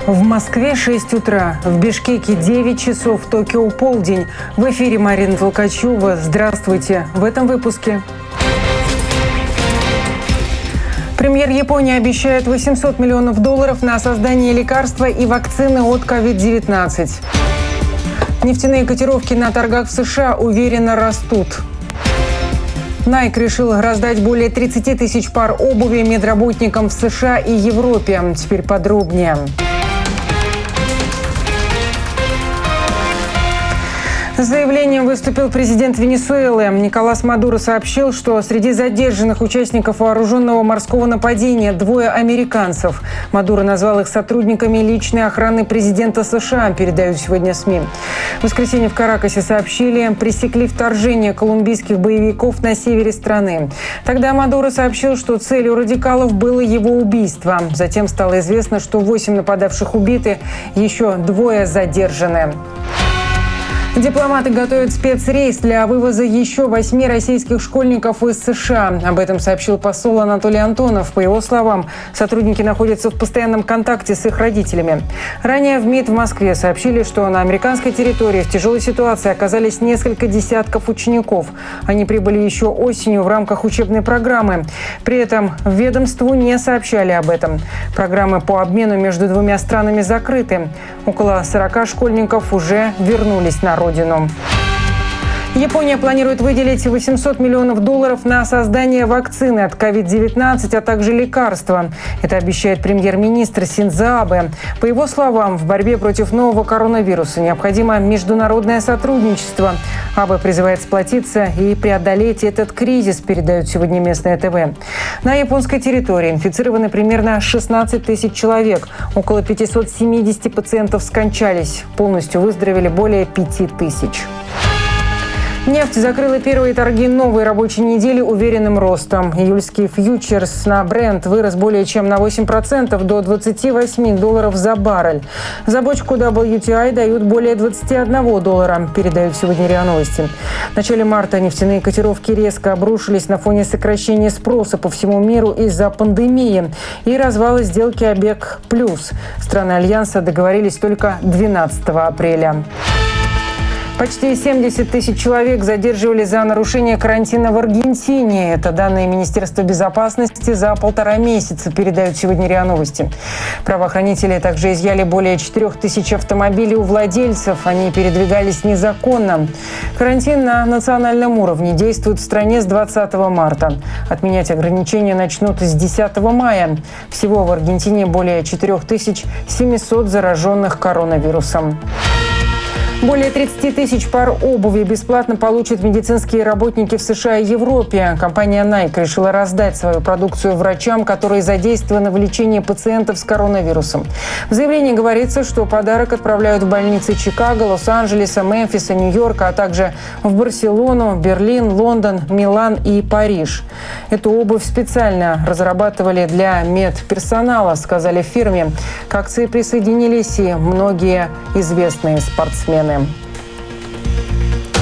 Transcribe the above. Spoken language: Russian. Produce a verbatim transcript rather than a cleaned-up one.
В Москве шесть утра, в Бишкеке девять часов, в Токио полдень. В эфире Марина Толкачева. Здравствуйте. В этом выпуске. Премьер Японии обещает восемьсот миллионов долларов на создание лекарства и вакцины от ковид девятнадцать. Нефтяные котировки на торгах в США уверенно растут. Nike решил раздать более тридцати тысяч пар обуви медработникам в США и Европе. Теперь подробнее. С заявлением выступил президент Венесуэлы. Николас Мадуро сообщил, что среди задержанных участников вооруженного морского нападения двое американцев. Мадуро назвал их сотрудниками личной охраны президента США, передают сегодня СМИ. В воскресенье в Каракасе сообщили, пресекли вторжение колумбийских боевиков на севере страны. Тогда Мадуро сообщил, что целью радикалов было его убийство. Затем стало известно, что восемь нападавших убиты, еще двое задержаны. Дипломаты готовят спецрейс для вывоза еще восьми российских школьников из США. Об этом сообщил посол Анатолий Антонов. По его словам, сотрудники находятся в постоянном контакте с их родителями. Ранее в МИД в Москве сообщили, что на американской территории в тяжелой ситуации оказались несколько десятков учеников. Они прибыли еще осенью в рамках учебной программы. При этом ведомству не сообщали об этом. Программы по обмену между двумя странами закрыты. Около сорока школьников уже вернулись на родину. Родину. Япония планирует выделить восемьсот миллионов долларов на создание вакцины от ковид девятнадцать, а также лекарства. Это обещает премьер-министр Синдзо Абэ. По его словам, в борьбе против нового коронавируса необходимо международное сотрудничество. Абэ призывает сплотиться и преодолеть этот кризис, передают сегодня местное ТВ. На японской территории инфицированы примерно шестнадцать тысяч человек. Около пятисот семидесяти пациентов скончались. Полностью выздоровели более пяти тысяч. Нефть закрыла первые торги новой рабочей недели уверенным ростом. Июльский фьючерс на Brent вырос более чем на восемь процентов до двадцати восьми долларов за баррель. За бочку дабл ю ти ай дают более двадцати одного доллара, передают сегодня РИА Новости. В начале марта нефтяные котировки резко обрушились на фоне сокращения спроса по всему миру из-за пандемии и развала сделки ОПЕК+. Страны Альянса договорились только двенадцатого апреля. Почти семьдесят тысяч человек задерживали за нарушение карантина в Аргентине. Это данные Министерства безопасности за полтора месяца, передают сегодня РИА Новости. Правоохранители также изъяли более четырех тысяч автомобилей у владельцев. Они передвигались незаконно. Карантин на национальном уровне действует в стране с двадцатого марта. Отменять ограничения начнут с десятого мая. Всего в Аргентине более четырех тысяч семисот зараженных коронавирусом. Более тридцати тысяч пар обуви бесплатно получат медицинские работники в США и Европе. Компания Nike решила раздать свою продукцию врачам, которые задействованы в лечении пациентов с коронавирусом. В заявлении говорится, что подарок отправляют в больницы Чикаго, Лос-Анджелеса, Мемфиса, Нью-Йорка, а также в Барселону, Берлин, Лондон, Милан и Париж. Эту обувь специально разрабатывали для медперсонала, сказали в фирме. К акции присоединились и многие известные спортсмены.